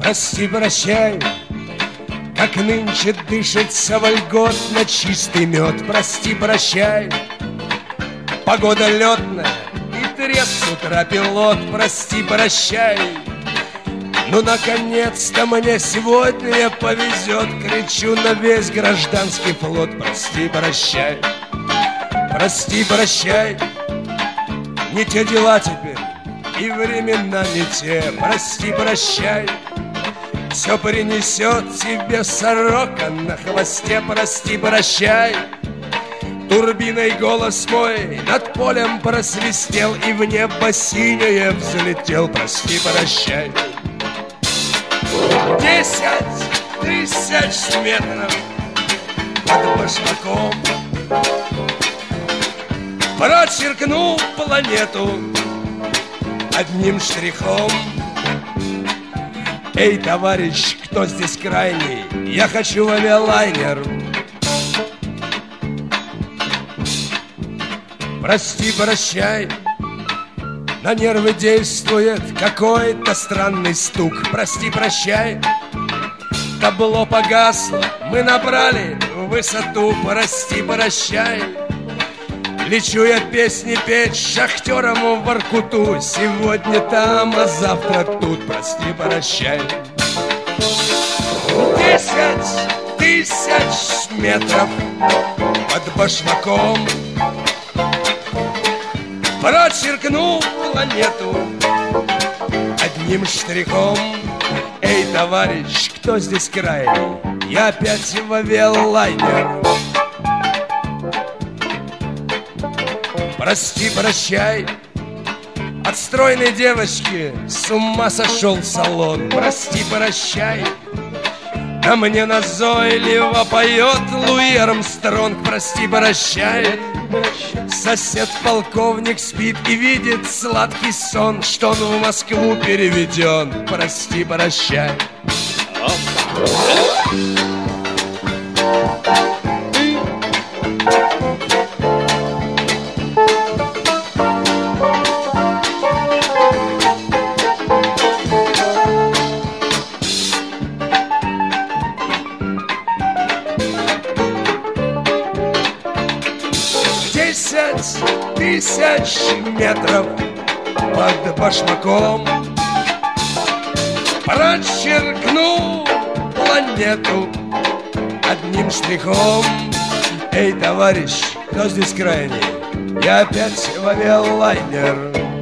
Прости, прощай, как нынче дышится вольготно чистый мед. Прости, прощай, погода летная и треск с утра пилот. Прости, прощай, ну наконец-то мне сегодня повезет. Кричу на весь гражданский флот. Прости, прощай, прости, прощай, не те дела теперь и времена не те. Прости, прощай, все принесет тебе сорока на хвосте. Прости, прощай, турбиной голос мой над полем просвистел и в небо синее взлетел. Прости, прощай. 10 тысяч метров под башмаком прочеркну планету одним штрихом. Эй, товарищ, кто здесь крайний? Я хочу в авиалайнер. Прости, прощай, на нервы действует какой-то странный стук. Прости, прощай, табло погасло, мы набрали высоту. Прости, прощай, лечу я песни петь шахтерам в Воркуту. Сегодня там, а завтра тут. Прости, прощай. 10 тысяч метров под башмаком прочеркну планету одним штрихом. Эй, товарищ, кто здесь крайний? Я опять в авиалайнер. Прости, прощай, от стройной девочки с ума сошел салон. Прости, прощай, а мне назойливо поет Луи Армстронг. Прости, прощай, сосед-полковник спит и видит сладкий сон, что он в Москву переведен. Прости, прощай. 10 тысяч метров под башмаком прочеркну планету одним штрихом. Эй, товарищ, кто здесь крайний? Я опять в авиалайнер.